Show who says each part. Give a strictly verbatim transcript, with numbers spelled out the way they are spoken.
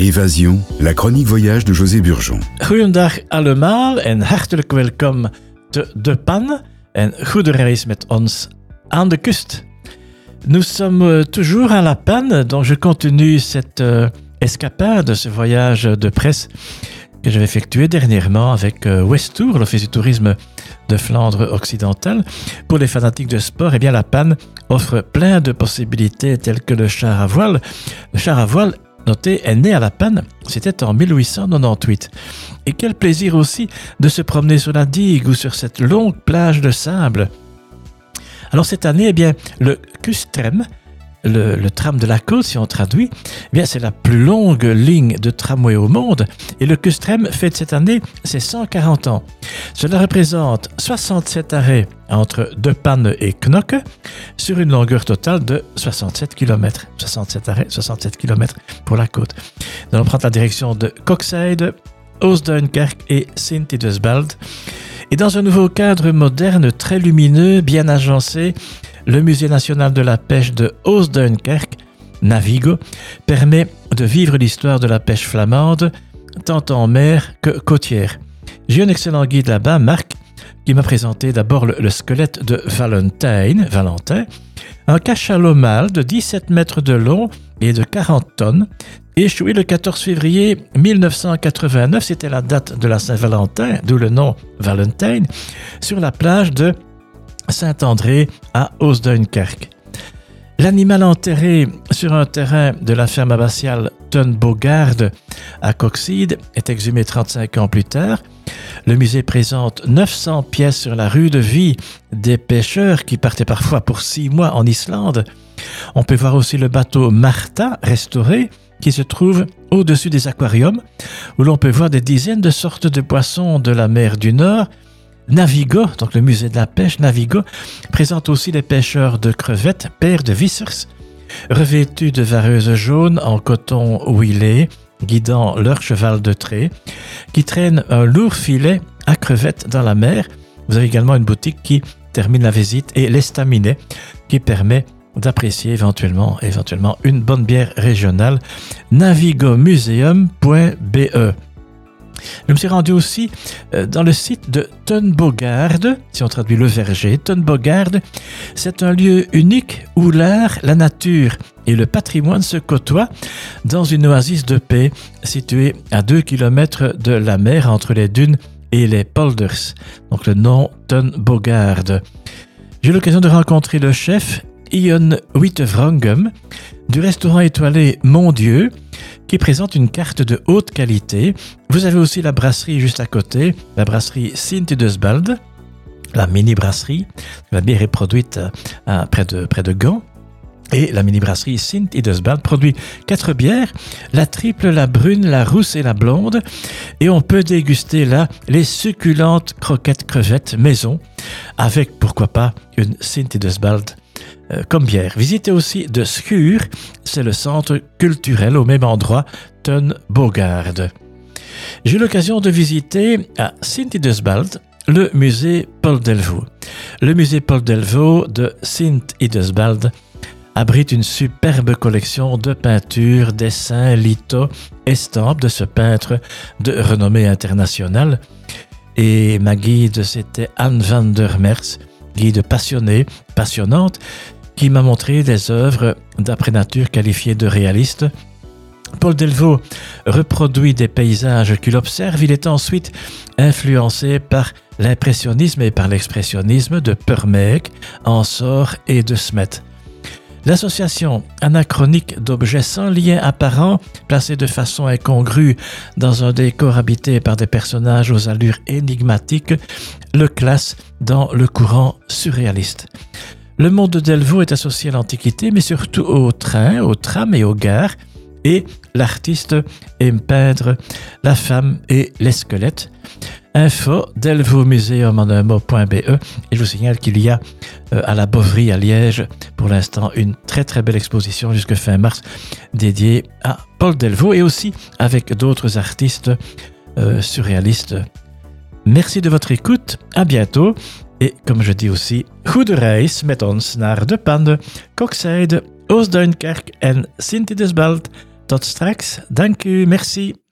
Speaker 1: Évasion, la chronique voyage de José Burgon.
Speaker 2: Goedendag allemaal en hartelijk welkom te De Pan en goede reis met ons aan de kust. Nous sommes toujours à La Panne, donc je continue cette euh, escapade, ce voyage de presse que j'avais effectué dernièrement avec euh, Westour, l'Office du tourisme de Flandre occidentale. Pour les fanatiques de sport, eh bien La Panne offre plein de possibilités telles que le char à voile. Le char à voile, notez, est né à La Panne, c'était en dix-huit cent quatre-vingt-dix-huit. Et quel plaisir aussi de se promener sur la digue ou sur cette longue plage de sable. Alors cette année, eh bien, le Kustrem, le, le tram de la côte, si on traduit, eh bien, c'est la plus longue ligne de tramway au monde. Et le Kustrem fête cette année ses cent quarante ans. Cela représente soixante-sept arrêts entre De Panne et Knokke sur une longueur totale de soixante-sept kilomètres. soixante-sept arrêts, soixante-sept kilomètres pour la côte. Donc on prend la direction de Koksijde, Oost-Duinkerke et Sint-Idesbald. Et dans un nouveau cadre moderne, très lumineux, bien agencé, le Musée national de la pêche de Oost-Duinkerke, Navigo, permet de vivre l'histoire de la pêche flamande, tant en mer que côtière. J'ai un excellent guide là-bas, Marc, qui m'a présenté d'abord le, le squelette de Valentijn, Valentin, un cachalot mâle de dix-sept mètres de long et de quarante tonnes, échoué le quatorze février mille neuf cent quatre-vingt-neuf, c'était la date de la Saint-Valentin, d'où le nom Valentijn, sur la plage de Saint-André à Oost-Duinkerke. L'animal enterré sur un terrain de la ferme abbatiale Ten Bogaerde à Koksijde est exhumé trente-cinq ans plus tard. Le musée présente neuf cents pièces sur la rude vie des pêcheurs qui partaient parfois pour six mois en Islande. On peut voir aussi le bateau Martha restauré qui se trouve au-dessus des aquariums où l'on peut voir des dizaines de sortes de poissons de la mer du Nord. Navigo, donc le musée de la pêche, Navigo, présente aussi les pêcheurs de crevettes, pères de vissers, revêtus de vareuses jaunes en coton huilé, guidant leur cheval de trait, qui traînent un lourd filet à crevettes dans la mer. Vous avez également une boutique qui termine la visite et l'estaminet, qui permet d'apprécier éventuellement, éventuellement une bonne bière régionale. navigomuseum point b e. Je me suis rendu aussi dans le site de Ten Bogaerde, si on traduit le verger. Ten Bogaerde, c'est un lieu unique où l'art, la nature et le patrimoine se côtoient dans une oasis de paix située à deux kilomètres de la mer entre les dunes et les polders. Donc le nom Ten Bogaerde. J'ai eu l'occasion de rencontrer le chef Ian Wittevrangen du restaurant étoilé Mon Dieu, qui présente une carte de haute qualité. Vous avez aussi la brasserie juste à côté, la brasserie Sint-Idesbald, la mini-brasserie. La bière est produite à, à près de, près de Gand. Et la mini-brasserie Sint-Idesbald produit quatre bières, la triple, la brune, la rousse et la blonde. Et on peut déguster là les succulentes croquettes crevettes maison, avec, pourquoi pas, une Sint-Idesbald Euh, comme bière. Visitez aussi de Schuur, c'est le centre culturel au même endroit, Ten Bogaerde. J'ai eu l'occasion de visiter à Sint-Idesbald le musée Paul Delvaux. Le musée Paul Delvaux de Sint-Idesbald abrite une superbe collection de peintures, dessins, lithos, estampes de ce peintre de renommée internationale. Et ma guide, c'était Anne van der Mers, guide passionnée, passionnante, qui m'a montré des œuvres d'après nature qualifiées de réalistes. Paul Delvaux reproduit des paysages qu'il observe. Il est ensuite influencé par l'impressionnisme et par l'expressionnisme de Purmeek, Ensor et de Smet. L'association anachronique d'objets sans lien apparent, placés de façon incongrue dans un décor habité par des personnages aux allures énigmatiques, le classe dans le courant surréaliste. Le monde de Delvaux est associé à l'Antiquité, mais surtout au train, au tram et aux gares, et l'artiste aime peindre la femme et les squelettes. Info delvauxmuseum en un mot point b e et je vous signale qu'il y a euh, à la Boverie à Liège pour l'instant une très très belle exposition jusque fin mars dédiée à Paul Delvaux et aussi avec d'autres artistes euh, surréalistes. Merci de votre écoute, à bientôt et comme je dis aussi, goede reis met ons naar De Panne, Koksijde, Oost-Duinkerke en Sint-Idesbald. Tot straks. Dank u, merci.